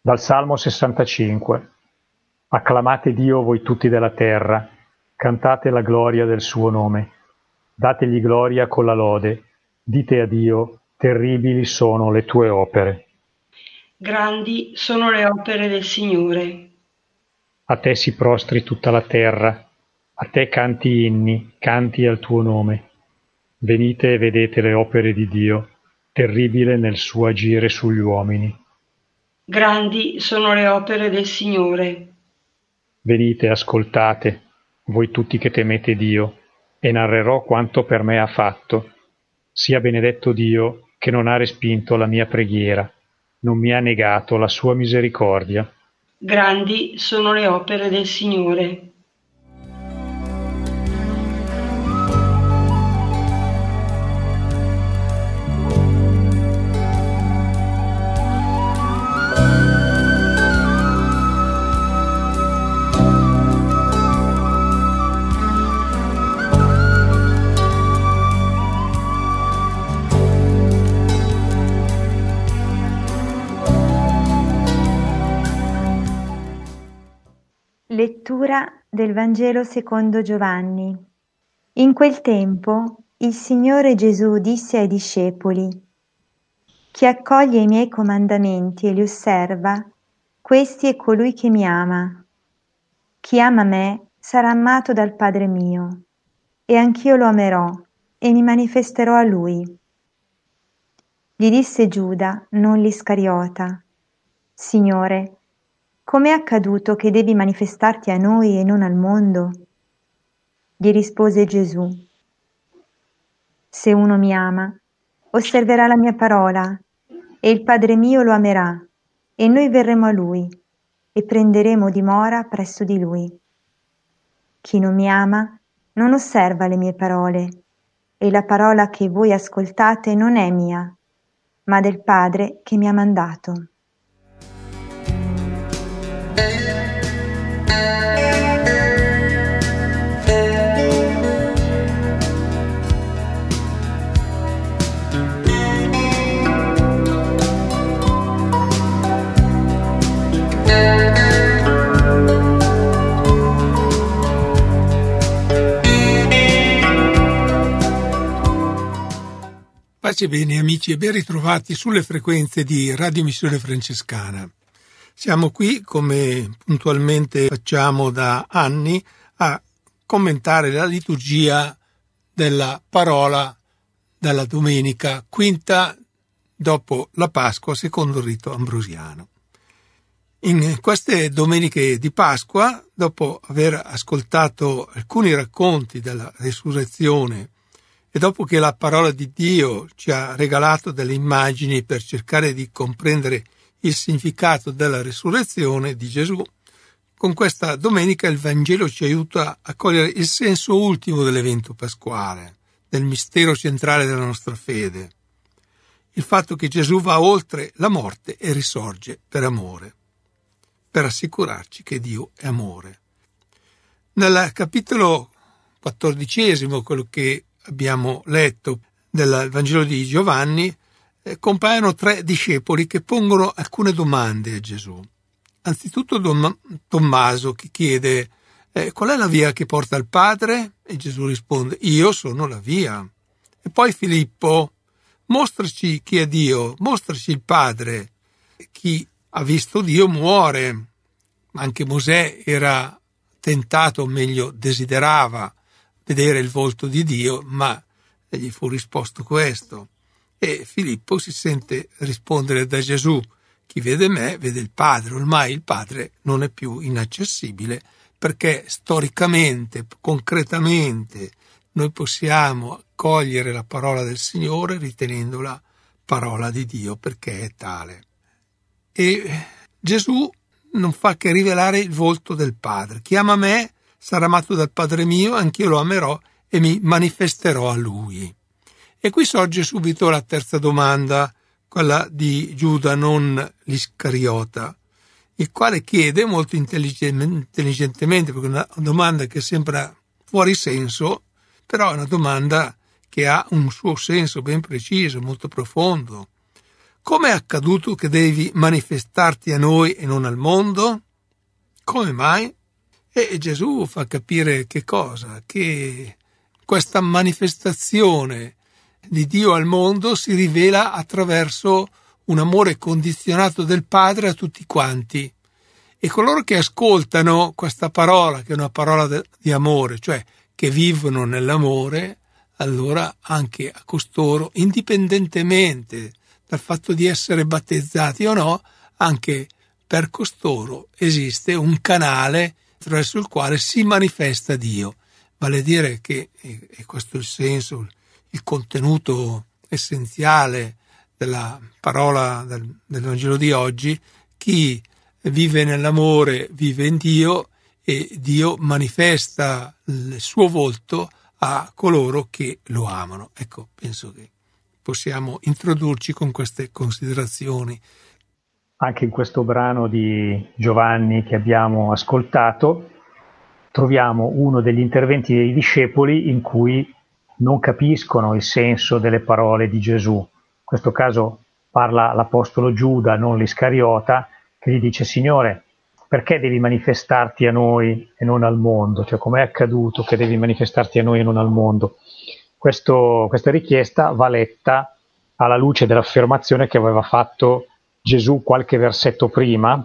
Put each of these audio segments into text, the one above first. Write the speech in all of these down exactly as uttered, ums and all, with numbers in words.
Dal Salmo sessantacinque. Acclamate Dio voi tutti della terra, cantate la gloria del suo nome. Dategli gloria con la lode, dite a Dio, terribili sono le tue opere. Grandi sono le opere del Signore. A te si prostri tutta la terra, a te canti inni, canti al tuo nome. Venite e vedete le opere di Dio, terribile nel suo agire sugli uomini. Grandi sono le opere del Signore. Venite, ascoltate, voi tutti che temete Dio, e narrerò quanto per me ha fatto. Sia benedetto Dio che non ha respinto la mia preghiera, non mi ha negato la sua misericordia. Grandi sono le opere del Signore. Lettura del Vangelo secondo Giovanni. In quel tempo il Signore Gesù disse ai discepoli: Chi accoglie i miei comandamenti e li osserva, questi è colui che mi ama. Chi ama me sarà amato dal Padre mio, e anch'io lo amerò e mi manifesterò a lui. Gli disse Giuda, non l'Iscariota: Signore, com'è accaduto che devi manifestarti a noi e non al mondo? Gli rispose Gesù: Se uno mi ama, osserverà la mia parola, e il Padre mio lo amerà, e noi verremo a lui, e prenderemo dimora presso di lui. Chi non mi ama, non osserva le mie parole, e la parola che voi ascoltate non è mia, ma del Padre che mi ha mandato. Pace bene amici e ben ritrovati sulle frequenze di Radio Missione Francescana. Siamo qui, come puntualmente facciamo da anni, a commentare la liturgia della parola della domenica quinta dopo la Pasqua secondo il rito ambrosiano. In queste domeniche di Pasqua, dopo aver ascoltato alcuni racconti della resurrezione e dopo che la parola di Dio ci ha regalato delle immagini per cercare di comprendere il significato della resurrezione di Gesù, con questa domenica il Vangelo ci aiuta a cogliere il senso ultimo dell'evento pasquale, del mistero centrale della nostra fede, il fatto che Gesù va oltre la morte e risorge per amore, per assicurarci che Dio è amore. Nel capitolo quattordicesimo, quello che abbiamo letto del Vangelo di Giovanni, eh, compaiono tre discepoli che pongono alcune domande a Gesù. Anzitutto Dom- Tommaso, che chiede eh, qual è la via che porta al Padre? E Gesù risponde: io sono la via. E poi Filippo: mostraci chi è Dio, mostraci il Padre. Chi ha visto Dio muore. Anche Mosè era tentato, o meglio desiderava vedere il volto di Dio, ma gli fu risposto questo. E Filippo si sente rispondere da Gesù: chi vede me vede il Padre. Ormai il Padre non è più inaccessibile, perché storicamente, concretamente, noi possiamo accogliere la parola del Signore ritenendola parola di Dio, perché è tale. E Gesù non fa che rivelare il volto del Padre. Chi ama me sarà amato dal Padre mio, anch'io lo amerò e mi manifesterò a lui. E qui sorge subito la terza domanda, quella di Giuda, non l'Iscariota, il quale chiede molto intelligentemente, perché è una domanda che sembra fuori senso, però è una domanda che ha un suo senso ben preciso, molto profondo. come è accaduto che devi manifestarti a noi e non al mondo? Come mai? E Gesù fa capire che cosa? Che questa manifestazione di Dio al mondo si rivela attraverso un amore condizionato del Padre a tutti quanti. E coloro che ascoltano questa parola, che è una parola de- di amore, cioè che vivono nell'amore, allora anche a costoro, indipendentemente dal fatto di essere battezzati o no, anche per costoro esiste un canale attraverso il quale si manifesta Dio. Vale a dire che, e questo è il senso, il contenuto essenziale della parola del, del Vangelo di oggi, chi vive nell'amore vive in Dio e Dio manifesta il suo volto a coloro che lo amano. Ecco, penso che possiamo introdurci con queste considerazioni. Anche in questo brano di Giovanni che abbiamo ascoltato troviamo uno degli interventi dei discepoli in cui non capiscono il senso delle parole di Gesù. In questo caso parla l'apostolo Giuda, non l'Iscariota, che gli dice: Signore, perché devi manifestarti a noi e non al mondo? Cioè, com'è accaduto che devi manifestarti a noi e non al mondo? Questo, questa richiesta va letta alla luce dell'affermazione che aveva fatto Gesù qualche versetto prima,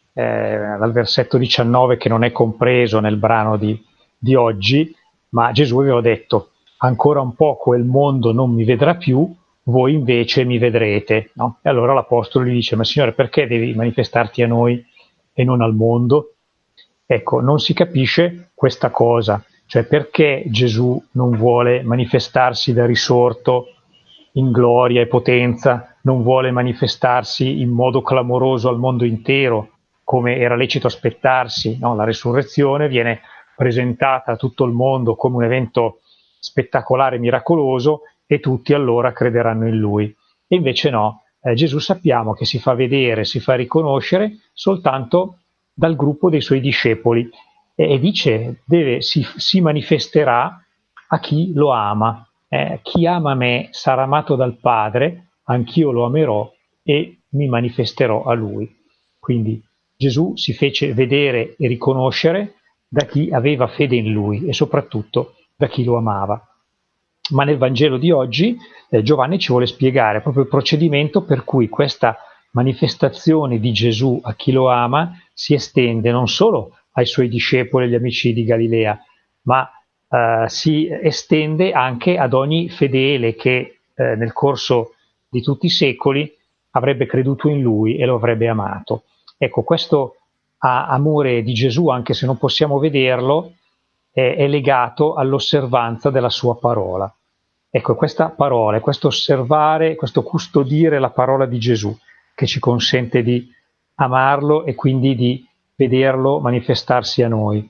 eh, dal versetto diciannove, che non è compreso nel brano di, di oggi, ma Gesù aveva detto: ancora un poco e il mondo non mi vedrà più, voi invece mi vedrete, no? E allora l'apostolo gli dice: ma Signore, perché devi manifestarti a noi e non al mondo? Ecco, non si capisce questa cosa, cioè perché Gesù non vuole manifestarsi da risorto in gloria e potenza, non vuole manifestarsi in modo clamoroso al mondo intero, come era lecito aspettarsi, no? La risurrezione viene presentata a tutto il mondo come un evento spettacolare, miracoloso, e tutti allora crederanno in lui. E invece no, eh, Gesù sappiamo che si fa vedere, si fa riconoscere soltanto dal gruppo dei suoi discepoli, e, e dice deve, si, si manifesterà a chi lo ama. Eh, chi ama me sarà amato dal Padre, anch'io lo amerò e mi manifesterò a lui. Quindi Gesù si fece vedere e riconoscere da chi aveva fede in lui e soprattutto da chi lo amava. Ma nel Vangelo di oggi eh, Giovanni ci vuole spiegare proprio il procedimento per cui questa manifestazione di Gesù a chi lo ama si estende non solo ai suoi discepoli e agli amici di Galilea, ma Uh, si estende anche ad ogni fedele che eh, nel corso di tutti i secoli avrebbe creduto in lui e lo avrebbe amato. Ecco, questo a- amore di Gesù, anche se non possiamo vederlo, è, è legato all'osservanza della sua parola. Ecco, questa parola, questo osservare, questo custodire la parola di Gesù, che ci consente di amarlo e quindi di vederlo manifestarsi a noi.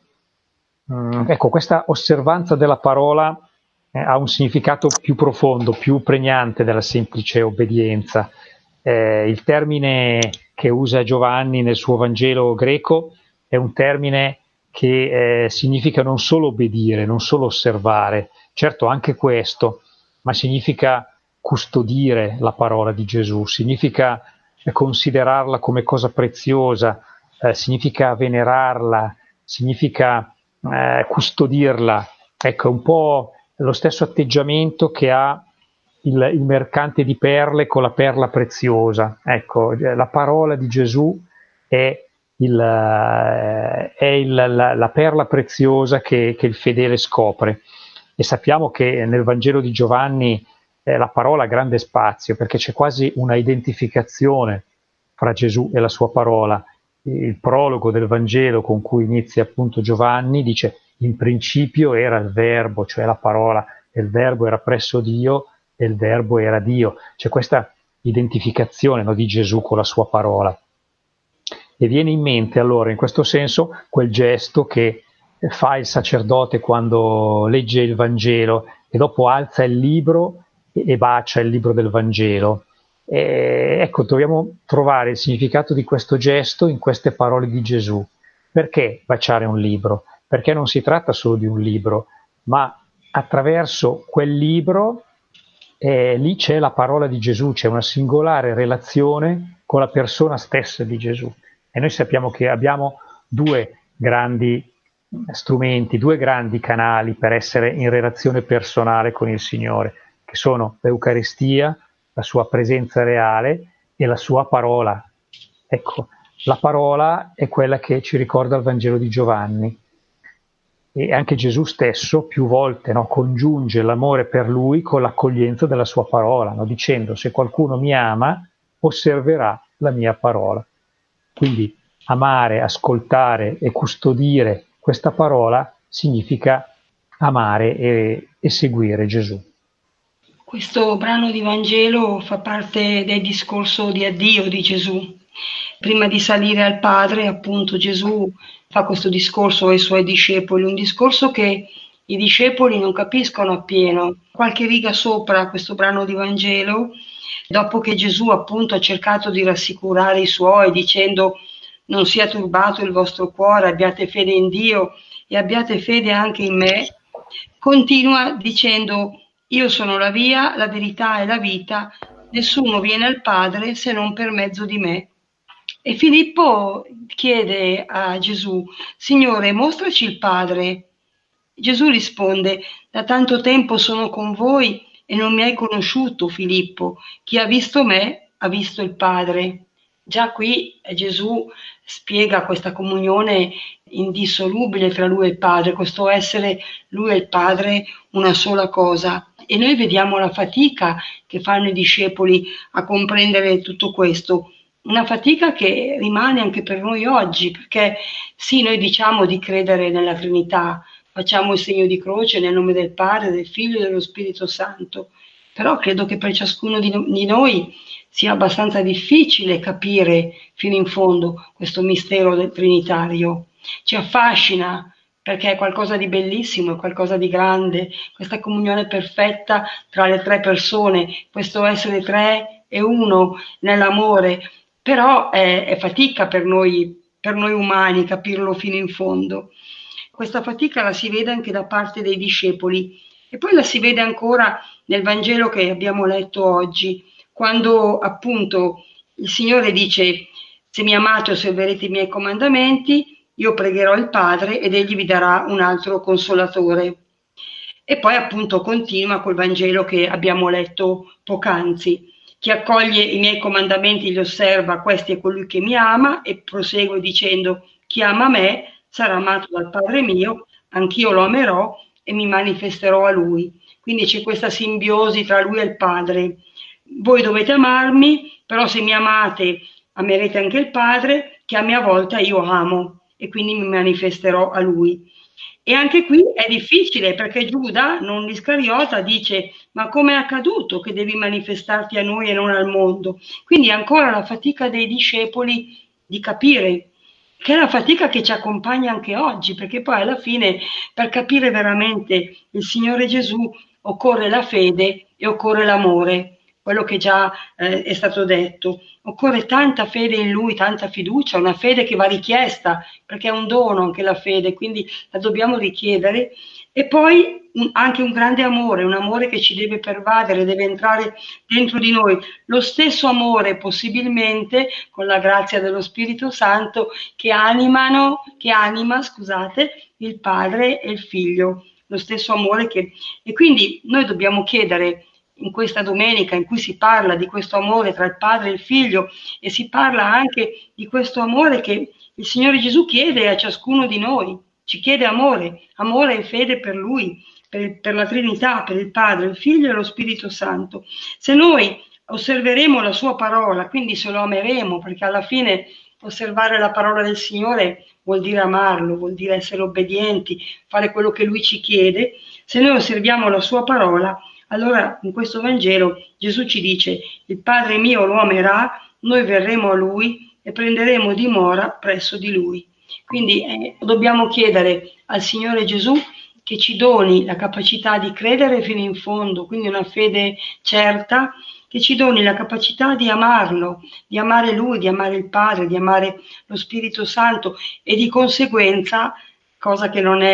Mm, ecco, questa osservanza della parola eh, ha un significato più profondo, più pregnante della semplice obbedienza. Eh, il termine che usa Giovanni nel suo Vangelo greco è un termine che eh, significa non solo obbedire, non solo osservare, certo anche questo, ma significa custodire la parola di Gesù, significa eh, considerarla come cosa preziosa, eh, significa venerarla, significa Eh, custodirla. Ecco, un po' lo stesso atteggiamento che ha il, il mercante di perle con la perla preziosa. Ecco, la parola di Gesù è, il, è il, la, la perla preziosa che, che il fedele scopre. E sappiamo che nel Vangelo di Giovanni eh, la parola ha grande spazio, perché c'è quasi una identificazione fra Gesù e la sua parola. Il prologo del Vangelo con cui inizia appunto Giovanni dice: in principio era il verbo, cioè la parola, e il verbo era presso Dio e il verbo era Dio. C'è questa identificazione, no, di Gesù con la sua parola. E viene in mente allora in questo senso quel gesto che fa il sacerdote quando legge il Vangelo e dopo alza il libro e bacia il libro del Vangelo. E ecco, dobbiamo trovare il significato di questo gesto in queste parole di Gesù. Perché baciare un libro? Perché non si tratta solo di un libro, ma attraverso quel libro e lì c'è la parola di Gesù, c'è una singolare relazione con la persona stessa di Gesù. E noi sappiamo che abbiamo due grandi strumenti, due grandi canali per essere in relazione personale con il Signore, che sono l'Eucaristia, la sua presenza reale e la sua parola. Ecco, la parola è quella che ci ricorda il Vangelo di Giovanni. E anche Gesù stesso più volte, no, congiunge l'amore per lui con l'accoglienza della sua parola, no, dicendo: se qualcuno mi ama, osserverà la mia parola. Quindi amare, ascoltare e custodire questa parola significa amare e, e seguire Gesù. Questo brano di Vangelo fa parte del discorso di addio di Gesù. Prima di salire al Padre, appunto, Gesù fa questo discorso ai suoi discepoli, un discorso che i discepoli non capiscono appieno. Qualche riga sopra questo brano di Vangelo, dopo che Gesù appunto ha cercato di rassicurare i suoi dicendo: non sia turbato il vostro cuore, abbiate fede in Dio e abbiate fede anche in me, continua dicendo: io sono la via, la verità e la vita, nessuno viene al Padre se non per mezzo di me. E Filippo chiede a Gesù: Signore, mostraci il Padre. Gesù risponde: da tanto tempo sono con voi e non mi hai conosciuto, Filippo. Chi ha visto me ha visto il Padre. Già qui Gesù spiega questa comunione indissolubile tra lui e il Padre, questo essere lui e il Padre una sola cosa. E noi vediamo la fatica che fanno i discepoli a comprendere tutto questo. Una fatica che rimane anche per noi oggi, perché sì, noi diciamo di credere nella Trinità, facciamo il segno di croce nel nome del Padre, del Figlio e dello Spirito Santo, però credo che per ciascuno di, no- di noi sia abbastanza difficile capire fino in fondo questo mistero del Trinitario. Ci affascina perché è qualcosa di bellissimo, è qualcosa di grande, questa comunione perfetta tra le tre persone, questo essere tre e uno nell'amore. Però è, è fatica per noi, per noi umani capirlo fino in fondo. Questa fatica la si vede anche da parte dei discepoli e poi la si vede ancora nel Vangelo che abbiamo letto oggi, quando appunto il Signore dice: se mi amate osserverete i miei comandamenti, io pregherò il Padre ed egli vi darà un altro consolatore. E poi appunto continua col Vangelo che abbiamo letto poc'anzi. Chi accoglie i miei comandamenti li osserva, questi è colui che mi ama, e prosegue dicendo: chi ama me sarà amato dal Padre mio, anch'io lo amerò e mi manifesterò a lui. Quindi c'è questa simbiosi tra lui e il Padre. Voi dovete amarmi, però se mi amate amerete anche il Padre, che a mia volta io amo, e quindi mi manifesterò a lui. E anche qui è difficile, perché Giuda, non l'Iscariota, dice: ma come è accaduto che devi manifestarti a noi e non al mondo? Quindi ancora la fatica dei discepoli di capire, che è la fatica che ci accompagna anche oggi, perché poi alla fine per capire veramente il Signore Gesù occorre la fede e occorre l'amore, quello che già eh, è stato detto. Occorre tanta fede in Lui, tanta fiducia, una fede che va richiesta, perché è un dono anche la fede, quindi la dobbiamo richiedere. E poi un, anche un grande amore, un amore che ci deve pervadere, deve entrare dentro di noi. Lo stesso amore, possibilmente, con la grazia dello Spirito Santo, che animano, che anima, scusate, il Padre e il Figlio. Lo stesso amore che... E quindi noi dobbiamo chiedere, in questa domenica in cui si parla di questo amore tra il Padre e il Figlio, e si parla anche di questo amore che il Signore Gesù chiede a ciascuno di noi, ci chiede amore, amore e fede per Lui, per, per la Trinità, per il Padre, il Figlio e lo Spirito Santo. Se noi osserveremo la sua parola, quindi se lo ameremo, perché alla fine osservare la parola del Signore vuol dire amarlo, vuol dire essere obbedienti, fare quello che Lui ci chiede. Se noi osserviamo la sua parola, allora in questo Vangelo Gesù ci dice: il Padre mio lo amerà, noi verremo a Lui e prenderemo dimora presso di Lui. Quindi eh, dobbiamo chiedere al Signore Gesù che ci doni la capacità di credere fino in fondo, quindi una fede certa, che ci doni la capacità di amarlo, di amare Lui, di amare il Padre, di amare lo Spirito Santo, e di conseguenza, cosa che non è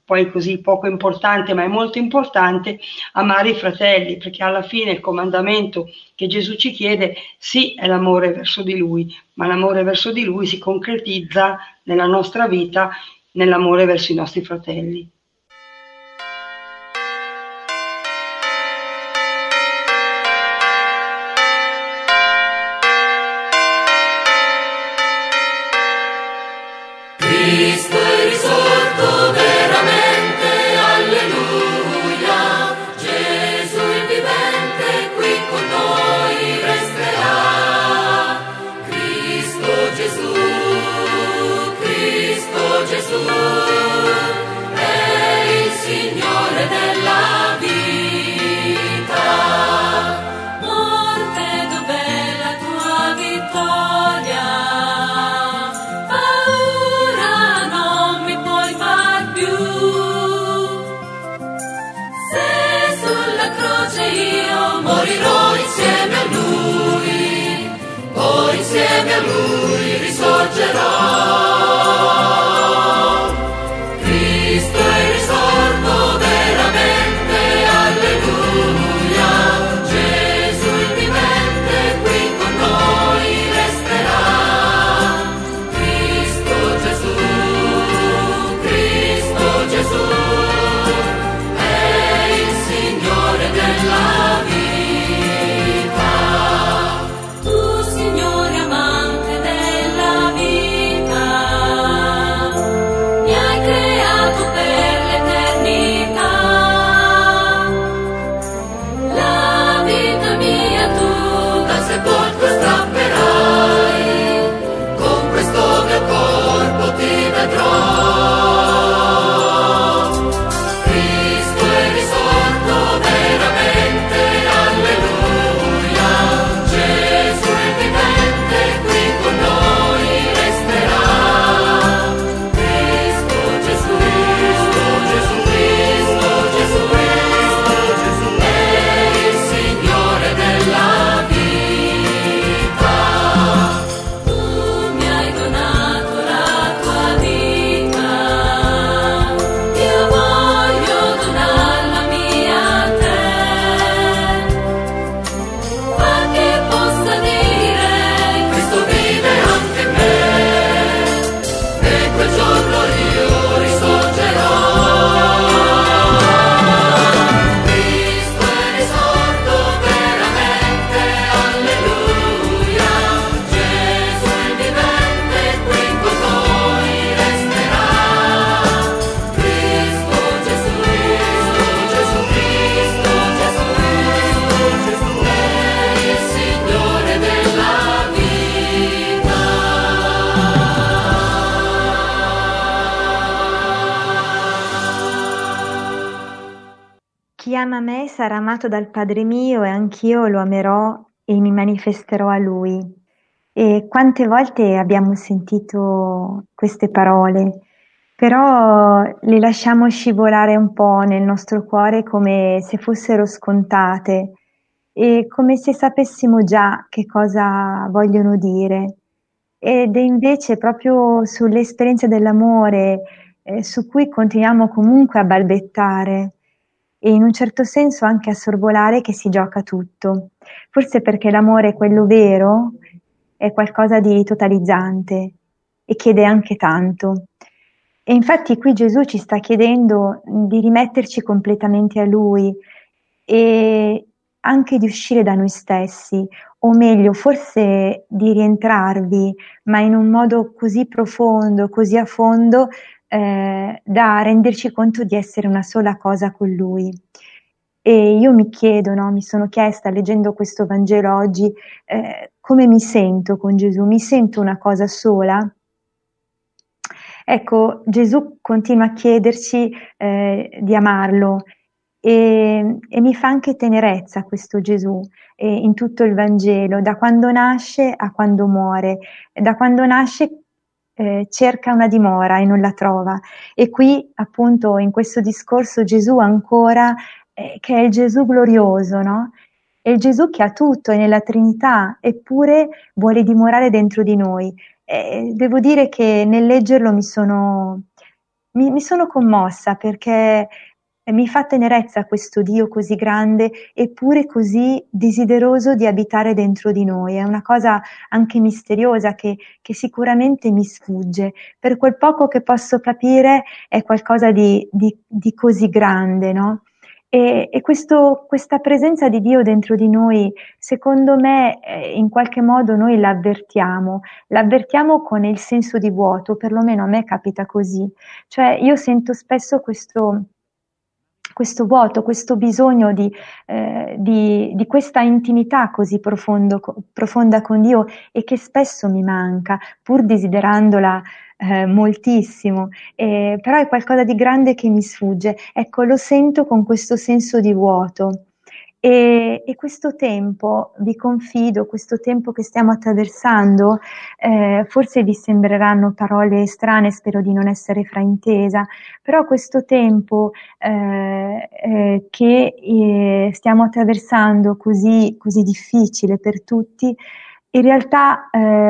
poi così poco importante, ma è molto importante, amare i fratelli, perché alla fine il comandamento che Gesù ci chiede, sì, è l'amore verso di Lui, ma l'amore verso di Lui si concretizza nella nostra vita, nell'amore verso i nostri fratelli. Cristo è risorto veramente, alleluia. Gesù il vivente qui con noi resterà. Cristo Gesù, Cristo Gesù, è il Signore della vita. Morte, dov'è la tua vittoria? Io morirò insieme a Lui, poi insieme a Lui risorgerò. Cristo è risorto veramente, alleluia. Gesù il vivente qui con noi resterà. Cristo Gesù, Cristo Gesù, della vita. Tu, Signore amante della vita, mi hai creato per l'eternità. La vita mia tu dal sepolcro strapperai, con questo mio corpo ti vedrò. Chi ama me sarà amato dal Padre mio e anch'io lo amerò e mi manifesterò a lui. E quante volte abbiamo sentito queste parole, però le lasciamo scivolare un po' nel nostro cuore come se fossero scontate e come se sapessimo già che cosa vogliono dire. Ed è invece proprio sull'esperienza dell'amore eh, su cui continuiamo comunque a balbettare e in un certo senso anche a sorvolare che si gioca tutto. Forse perché l'amore, quello vero, è qualcosa di totalizzante e chiede anche tanto. E infatti qui Gesù ci sta chiedendo di rimetterci completamente a Lui e anche di uscire da noi stessi, o meglio, forse di rientrarvi, ma in un modo così profondo, così a fondo, eh, da renderci conto di essere una sola cosa con Lui. E io mi chiedo, no, mi sono chiesta leggendo questo Vangelo oggi, eh, come mi sento con Gesù? Mi sento una cosa sola? Ecco, Gesù continua a chiederci eh, di amarlo e, e mi fa anche tenerezza questo Gesù eh, in tutto il Vangelo, da quando nasce a quando muore. Da quando nasce eh, cerca una dimora e non la trova, e qui appunto in questo discorso Gesù ancora, eh, che è il Gesù glorioso, no? È il Gesù che ha tutto, è nella Trinità, eppure vuole dimorare dentro di noi. Eh, devo dire che nel leggerlo mi sono, mi, mi sono commossa perché mi fa tenerezza questo Dio così grande eppure così desideroso di abitare dentro di noi. È una cosa anche misteriosa che, che sicuramente mi sfugge. Per quel poco che posso capire è qualcosa di, di, di così grande, no? E, e questo, questa presenza di Dio dentro di noi, secondo me, eh, in qualche modo noi l'avvertiamo, l'avvertiamo con il senso di vuoto, perlomeno a me capita così. Cioè io sento spesso questo, questo vuoto, questo bisogno di, eh, di, di questa intimità così profondo, profonda con Dio e che spesso mi manca, pur desiderandola eh, moltissimo, eh, però è qualcosa di grande che mi sfugge. Ecco, lo sento con questo senso di vuoto. E, e questo tempo, vi confido, questo tempo che stiamo attraversando, eh, forse vi sembreranno parole strane, spero di non essere fraintesa, però questo tempo eh, eh, che eh, stiamo attraversando così, così difficile per tutti, in realtà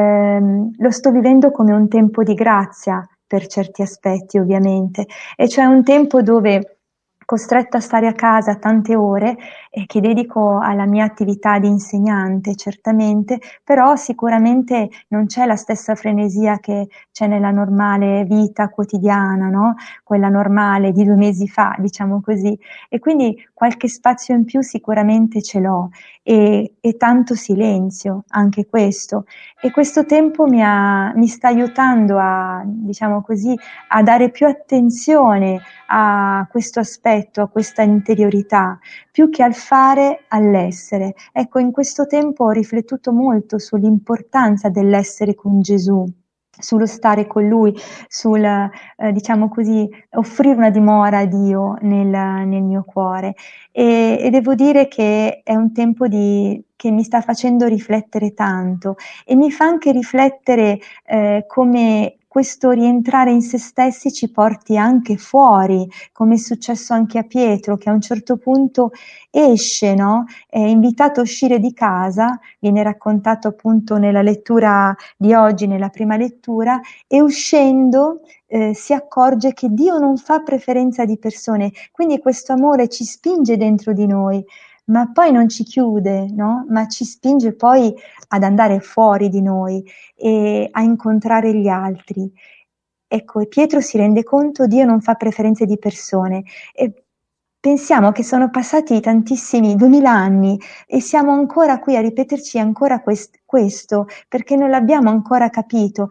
ehm, lo sto vivendo come un tempo di grazia per certi aspetti, ovviamente, e cioè un tempo dove, costretta a stare a casa tante ore e che dedico alla mia attività di insegnante, certamente, però sicuramente non c'è la stessa frenesia che c'è nella normale vita quotidiana, no? Quella normale di due mesi fa, diciamo così, e quindi qualche spazio in più sicuramente ce l'ho e, e tanto silenzio, anche questo, e questo tempo mi, ha, mi sta aiutando a, diciamo così, a dare più attenzione a questo aspetto, a questa interiorità, più che al fare, all'essere. Ecco, in questo tempo ho riflettuto molto sull'importanza dell'essere con Gesù, sullo stare con Lui, sul, eh, diciamo così, offrire una dimora a Dio nel, nel mio cuore. E, e devo dire che è un tempo di, che mi sta facendo riflettere tanto e mi fa anche riflettere eh, come questo rientrare in se stessi ci porti anche fuori, come è successo anche a Pietro, che a un certo punto esce, no? È invitato a uscire di casa, viene raccontato appunto nella lettura di oggi, nella prima lettura, e uscendo eh, si accorge che Dio non fa preferenza di persone, quindi questo amore ci spinge dentro di noi, ma poi non ci chiude, no? Ma ci spinge poi ad andare fuori di noi e a incontrare gli altri. Ecco, e Pietro si rende conto, Dio non fa preferenze di persone. E pensiamo che sono passati tantissimi, duemila anni, e siamo ancora qui a ripeterci ancora quest- questo, perché non l'abbiamo ancora capito.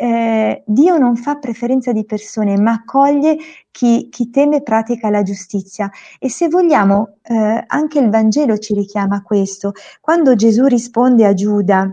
Eh, Dio non fa preferenza di persone, ma accoglie chi, chi teme e pratica la giustizia. E se vogliamo, eh, anche il Vangelo ci richiama a questo. Quando Gesù risponde a Giuda,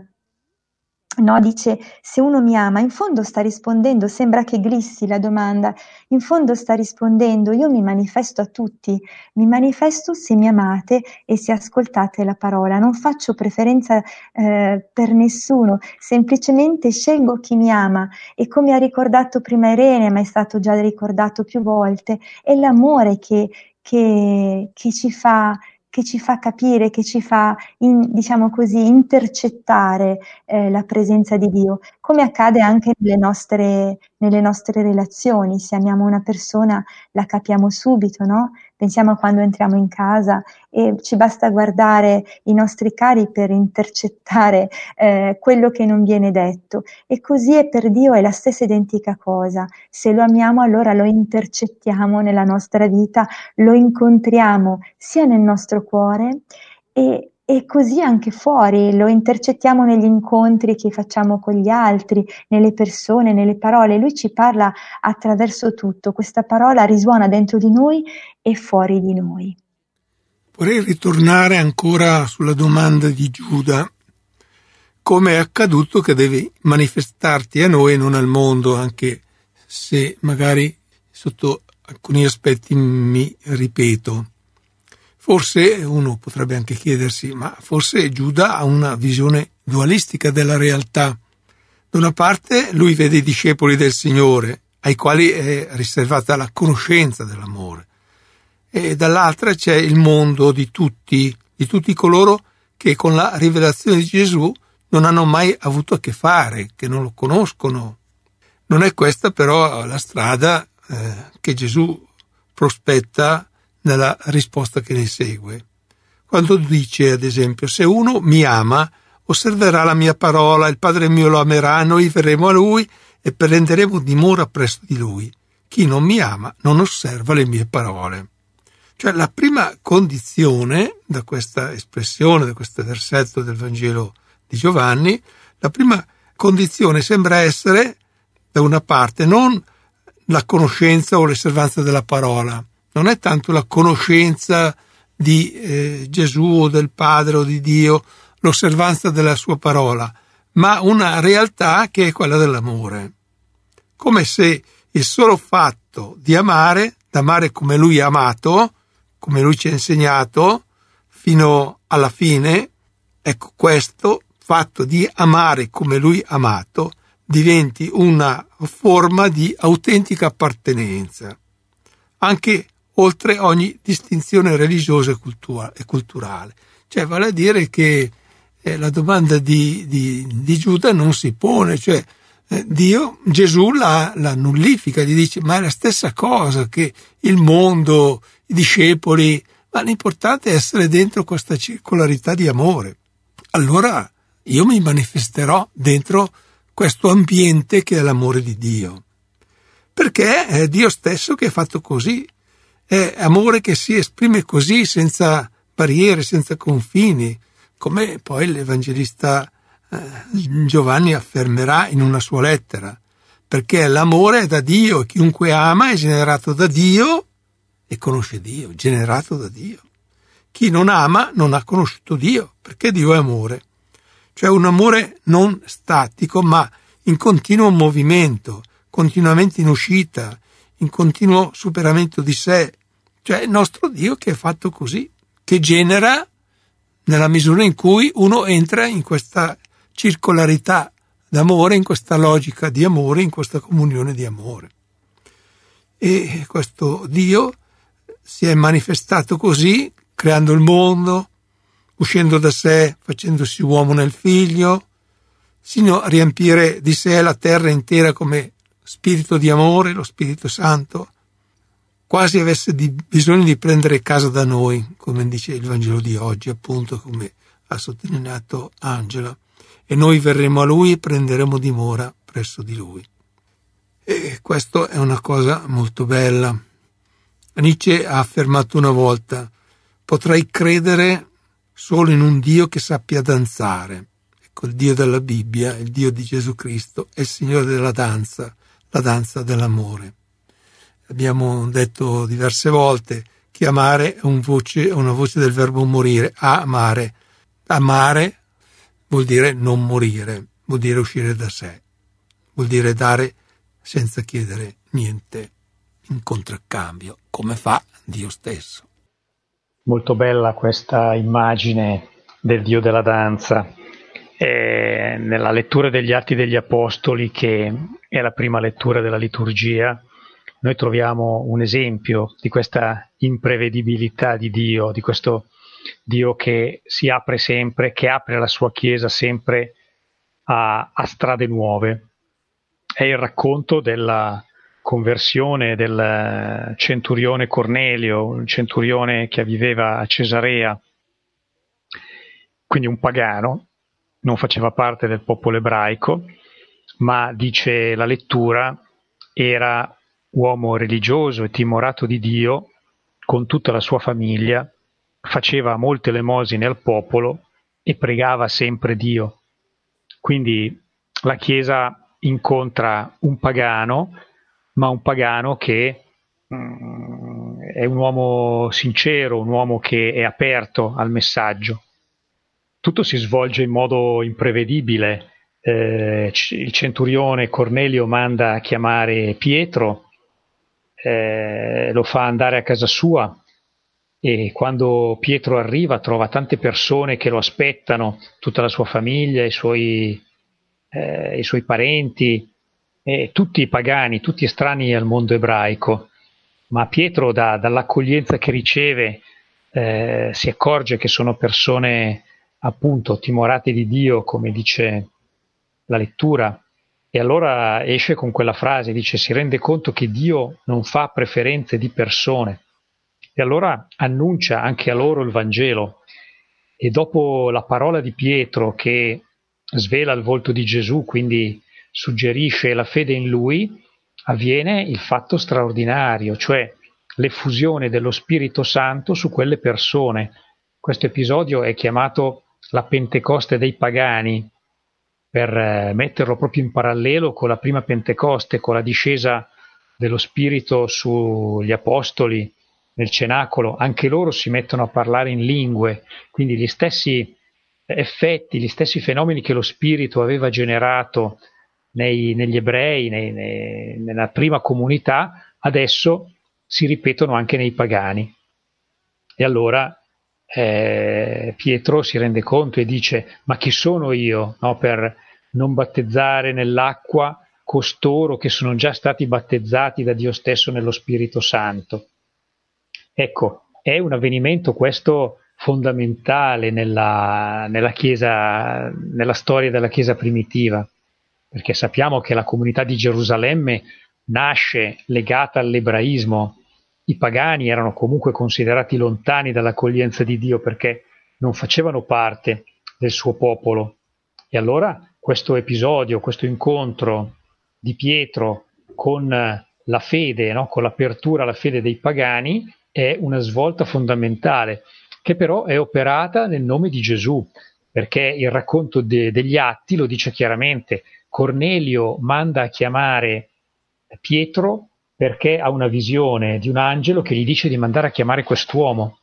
no, dice, se uno mi ama, in fondo sta rispondendo, sembra che glissi la domanda, in fondo sta rispondendo, io mi manifesto a tutti, mi manifesto se mi amate e se ascoltate la parola, non faccio preferenza eh, per nessuno, semplicemente scelgo chi mi ama, e come ha ricordato prima Irene, ma è stato già ricordato più volte, è l'amore che, che, che ci fa che ci fa capire, che ci fa, in, diciamo così, intercettare eh, la presenza di Dio, come accade anche nelle nostre, nelle nostre relazioni. Se amiamo una persona la capiamo subito, no? Pensiamo a quando entriamo in casa e ci basta guardare i nostri cari per intercettare eh, quello che non viene detto. E così è per Dio, è la stessa identica cosa. Se lo amiamo, allora lo intercettiamo nella nostra vita, lo incontriamo sia nel nostro cuore e, e così anche fuori, lo intercettiamo negli incontri che facciamo con gli altri, nelle persone, nelle parole. Lui ci parla attraverso tutto, questa parola risuona dentro di noi e fuori di noi. Vorrei ritornare ancora sulla domanda di Giuda. Come è accaduto che devi manifestarti a noi e non al mondo, anche se magari sotto alcuni aspetti mi ripeto. Forse uno potrebbe anche chiedersi, ma forse Giuda ha una visione dualistica della realtà. Da una parte lui vede i discepoli del Signore, ai quali è riservata la conoscenza dell'amore, e dall'altra c'è il mondo di tutti, di tutti coloro che con la rivelazione di Gesù non hanno mai avuto a che fare, che non lo conoscono. Non è questa però la strada eh, che Gesù prospetta nella risposta che ne segue. Quando dice, ad esempio, se uno mi ama, osserverà la mia parola, il Padre mio lo amerà, noi verremo a lui e prenderemo dimora presso di lui. Chi non mi ama non osserva le mie parole. Cioè la prima condizione da questa espressione, da questo versetto del Vangelo di Giovanni, la prima condizione sembra essere, da una parte, non la conoscenza o l'osservanza della parola, non è tanto la conoscenza di eh, Gesù o del Padre o di Dio, l'osservanza della sua parola, ma una realtà che è quella dell'amore. Come se il solo fatto di amare, d'amare come lui ha amato, come lui ci ha insegnato, fino alla fine, ecco, questo fatto di amare come lui ha amato diventi una forma di autentica appartenenza, anche oltre ogni distinzione religiosa e, cultura, e culturale. Cioè, vale a dire che eh, la domanda di, di, di Giuda non si pone, cioè eh, Dio, Gesù la, la nullifica, gli dice ma è la stessa cosa che il mondo, i discepoli, ma l'importante è essere dentro questa circolarità di amore. Allora io mi manifesterò dentro questo ambiente che è l'amore di Dio, perché è Dio stesso che è fatto così, è amore che si esprime così, senza barriere, senza confini, come poi l'Evangelista eh, Giovanni affermerà in una sua lettera, perché l'amore è da Dio e chiunque ama è generato da Dio e conosce Dio, generato da Dio. Chi non ama non ha conosciuto Dio, perché Dio è amore. Cioè un amore non statico, ma in continuo movimento, continuamente in uscita, in continuo superamento di sé. Cioè il nostro Dio che è fatto così, che genera nella misura in cui uno entra in questa circolarità d'amore, in questa logica di amore, in questa comunione di amore. E questo Dio si è manifestato così, creando il mondo, uscendo da sé, facendosi uomo nel figlio, sino a riempire di sé la terra intera come spirito di amore, lo Spirito Santo, quasi avesse di, bisogno di prendere casa da noi, come dice il Vangelo di oggi, appunto, come ha sottolineato Angela, e noi verremo a lui e prenderemo dimora presso di lui. E questo è una cosa molto bella. Nietzsche ha affermato una volta: potrei credere solo in un Dio che sappia danzare. Ecco, il Dio della Bibbia, il Dio di Gesù Cristo, è il Signore della danza, la danza dell'amore. Abbiamo detto diverse volte che amare è un voce, una voce del verbo morire, amare. Amare vuol dire non morire, vuol dire uscire da sé, vuol dire dare senza chiedere niente in contraccambio, come fa Dio stesso. Molto bella questa immagine del Dio della danza. E nella lettura degli Atti degli Apostoli, che è la prima lettura della liturgia, noi troviamo un esempio di questa imprevedibilità di Dio, di questo Dio che si apre sempre, che apre la sua Chiesa sempre a, a strade nuove. È il racconto della conversione del centurione Cornelio, un centurione che viveva a Cesarea, quindi un pagano, non faceva parte del popolo ebraico, ma dice la lettura era uomo religioso e timorato di Dio, con tutta la sua famiglia, faceva molte elemosine al popolo e pregava sempre Dio. Quindi la Chiesa incontra un pagano, ma un pagano che mm, è un uomo sincero, un uomo che è aperto al messaggio. Tutto si svolge in modo imprevedibile. Eh, il centurione Cornelio manda a chiamare Pietro, eh, lo fa andare a casa sua, e quando Pietro arriva trova tante persone che lo aspettano, tutta la sua famiglia, i suoi, eh, i suoi parenti, e tutti pagani, tutti estranei al mondo ebraico. Ma Pietro, da, dall'accoglienza che riceve, eh, si accorge che sono persone appunto timorate di Dio, come dice la lettura, E allora esce con quella frase, dice: si rende conto che Dio non fa preferenze di persone. E allora annuncia anche a loro il Vangelo. E dopo la parola di Pietro che svela il volto di Gesù, quindi suggerisce la fede in lui, avviene il fatto straordinario, cioè l'effusione dello Spirito Santo su quelle persone. Questo episodio è chiamato la Pentecoste dei pagani, per metterlo proprio in parallelo con la prima Pentecoste, con la discesa dello Spirito sugli Apostoli nel cenacolo. Anche loro si mettono a parlare in lingue, quindi gli stessi effetti, gli stessi fenomeni che lo Spirito aveva generato nei, negli ebrei, nei, nei, nella prima comunità, adesso si ripetono anche nei pagani. E allora eh, Pietro si rende conto e dice: ma chi sono io, no, per non battezzare nell'acqua costoro che sono già stati battezzati da Dio stesso nello Spirito Santo? Ecco, è un avvenimento questo fondamentale nella, nella Chiesa, nella storia della Chiesa primitiva, perché sappiamo che la comunità di Gerusalemme nasce legata all'ebraismo. I pagani erano comunque considerati lontani dall'accoglienza di Dio perché non facevano parte del suo popolo. E allora questo episodio, questo incontro di Pietro con la fede, no? con l'apertura alla fede dei pagani, è una svolta fondamentale, che però è operata nel nome di Gesù, perché il racconto de- degli Atti lo dice chiaramente. Cornelio manda a chiamare Pietro perché ha una visione di un angelo che gli dice di mandare a chiamare quest'uomo.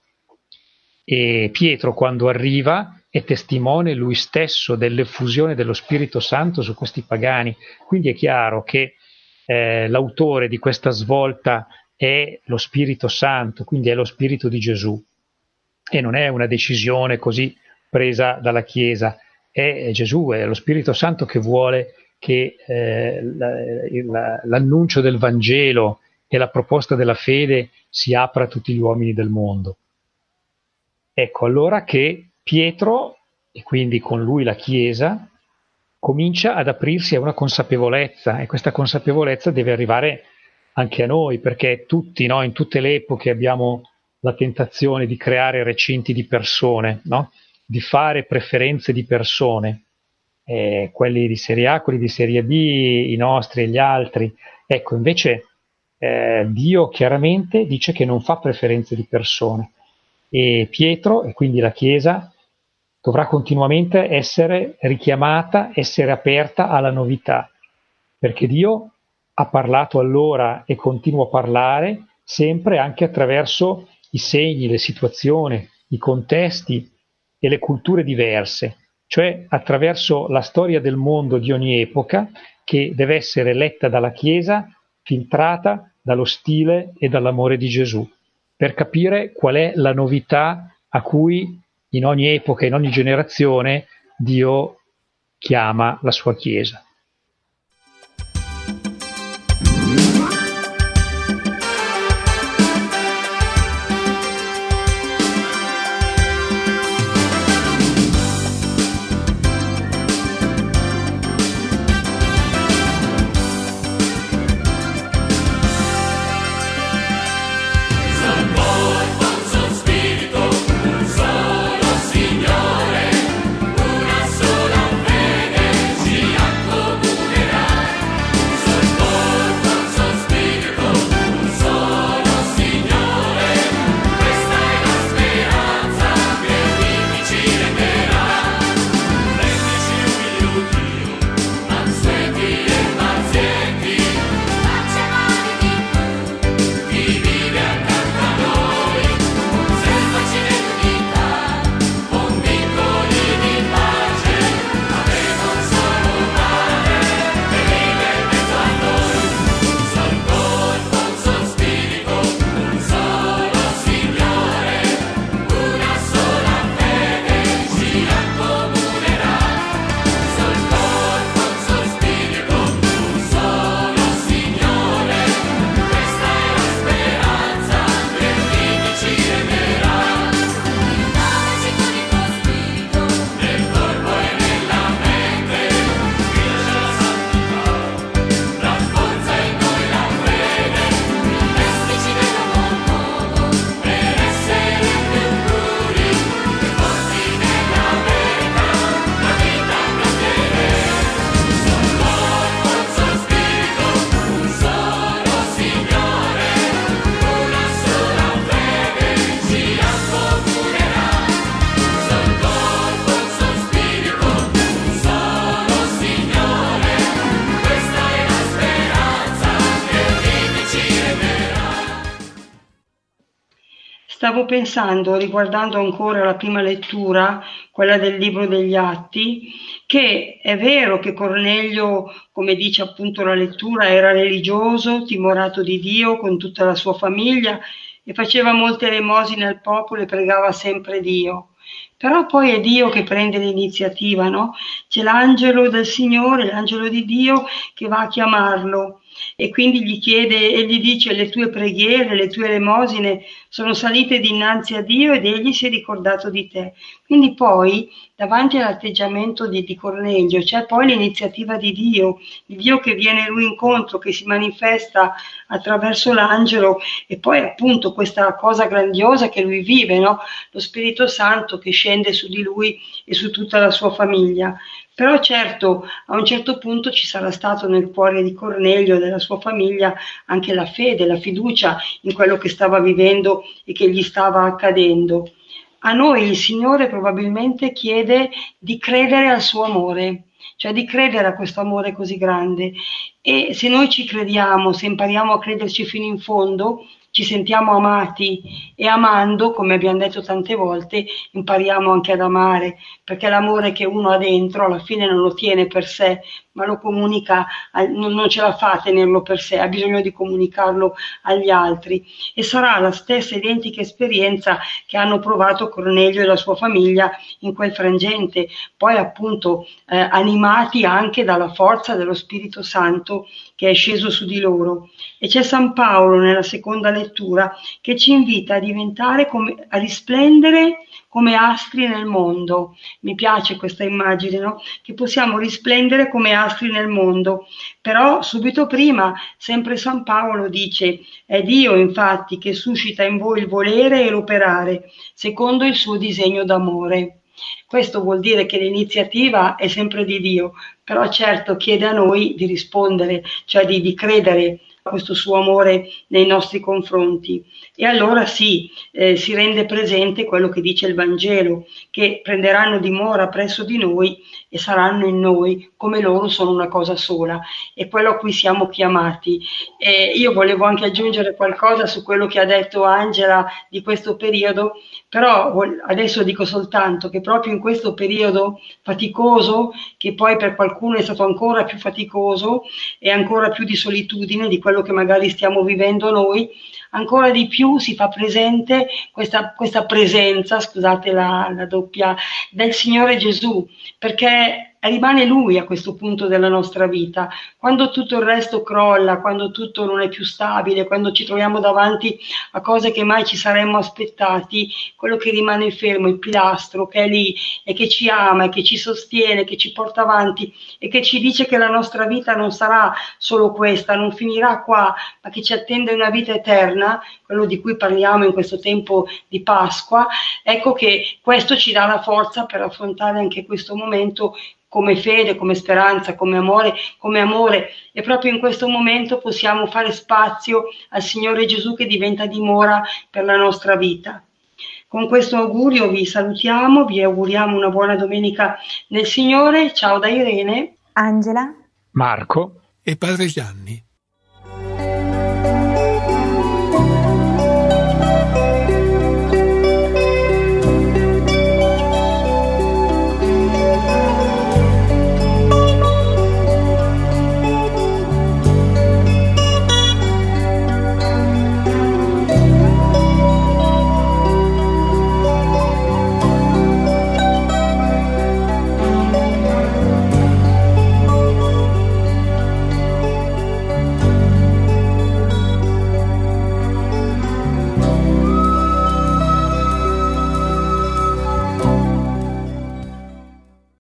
E Pietro, quando arriva, è testimone lui stesso dell'effusione dello Spirito Santo su questi pagani. Quindi è chiaro che eh, l'autore di questa svolta è lo Spirito Santo, quindi è lo Spirito di Gesù. E non è una decisione così presa dalla Chiesa, è Gesù, è lo Spirito Santo che vuole che eh, la, l'annuncio del Vangelo e la proposta della fede si apra a tutti gli uomini del mondo. Ecco allora che Pietro, e quindi con lui la Chiesa, comincia ad aprirsi a una consapevolezza, e questa consapevolezza deve arrivare anche a noi, perché tutti, no, in tutte le epoche abbiamo la tentazione di creare recinti di persone, no? Di fare preferenze di persone, eh, quelli di serie A, quelli di serie B, i nostri e gli altri. Ecco, invece eh, Dio chiaramente dice che non fa preferenze di persone, e Pietro, e quindi la Chiesa, dovrà continuamente essere richiamata, essere aperta alla novità, perché Dio ha parlato allora e continua a parlare sempre anche attraverso i segni, le situazioni, i contesti e le culture diverse, cioè attraverso la storia del mondo di ogni epoca, che deve essere letta dalla Chiesa, filtrata dallo stile e dall'amore di Gesù, per capire qual è la novità a cui in ogni epoca, in ogni generazione, Dio chiama la sua Chiesa. Signore, una sola fede ci accoglie. Stavo pensando, riguardando ancora la prima lettura, quella del libro degli Atti, che è vero che Cornelio, come dice appunto la lettura, era religioso, timorato di Dio con tutta la sua famiglia e faceva molte elemosine al popolo e pregava sempre Dio. Però poi è Dio che prende l'iniziativa, no? C'è l'angelo del Signore, l'angelo di Dio che va a chiamarlo e quindi gli chiede e gli dice: le tue preghiere, le tue elemosine sono salite dinanzi a Dio ed egli si è ricordato di te. Quindi poi davanti all'atteggiamento di, di Cornelio c'è poi l'iniziativa di Dio, di Dio che viene a lui incontro, che si manifesta attraverso l'angelo e poi appunto questa cosa grandiosa che lui vive, no? Lo Spirito Santo che scende su di lui e su tutta la sua famiglia. Però certo, a un certo punto ci sarà stato nel cuore di Cornelio e della sua famiglia anche la fede, la fiducia in quello che stava vivendo e che gli stava accadendo. A noi il Signore probabilmente chiede di credere al suo amore, cioè di credere a questo amore così grande. E se noi ci crediamo, se impariamo a crederci fino in fondo, ci sentiamo amati e amando, come abbiamo detto tante volte, impariamo anche ad amare, perché l'amore che uno ha dentro alla fine non lo tiene per sé, ma lo comunica, non ce la fa a tenerlo per sé, ha bisogno di comunicarlo agli altri. E sarà la stessa identica esperienza che hanno provato Cornelio e la sua famiglia in quel frangente, poi appunto eh, animati anche dalla forza dello Spirito Santo che è sceso su di loro. E c'è San Paolo nella seconda lettura che ci invita a diventare come, a risplendere come astri nel mondo. Mi piace questa immagine, no? Che possiamo risplendere come astri nel mondo. Però subito prima, sempre San Paolo dice: è Dio infatti che suscita in voi il volere e l'operare, secondo il suo disegno d'amore. Questo vuol dire che l'iniziativa è sempre di Dio, però certo chiede a noi di rispondere, cioè di, di credere a questo suo amore nei nostri confronti. E allora sì, eh, si rende presente quello che dice il Vangelo, che prenderanno dimora presso di noi e saranno in noi, come loro sono una cosa sola, è quello a cui siamo chiamati. E io volevo anche aggiungere qualcosa su quello che ha detto Angela di questo periodo, però adesso dico soltanto che proprio in questo periodo faticoso, che poi per qualcuno è stato ancora più faticoso e ancora più di solitudine di quello che magari stiamo vivendo noi, ancora di più si fa presente questa, questa presenza, scusate la, la doppia, del Signore Gesù, perché rimane Lui a questo punto della nostra vita. Quando tutto il resto crolla, quando tutto non è più stabile, quando ci troviamo davanti a cose che mai ci saremmo aspettati, quello che rimane fermo, il pilastro che è lì e che ci ama e che ci sostiene, che ci porta avanti e che ci dice che la nostra vita non sarà solo questa, non finirà qua, ma che ci attende una vita eterna, quello di cui parliamo in questo tempo di Pasqua. Ecco che questo ci dà la forza per affrontare anche questo momento come fede, come speranza, come amore, come amore. E proprio in questo momento possiamo fare spazio al Signore Gesù che diventa dimora per la nostra vita. Con questo augurio vi salutiamo, vi auguriamo una buona domenica nel Signore. Ciao da Irene, Angela, Marco e Padre Gianni.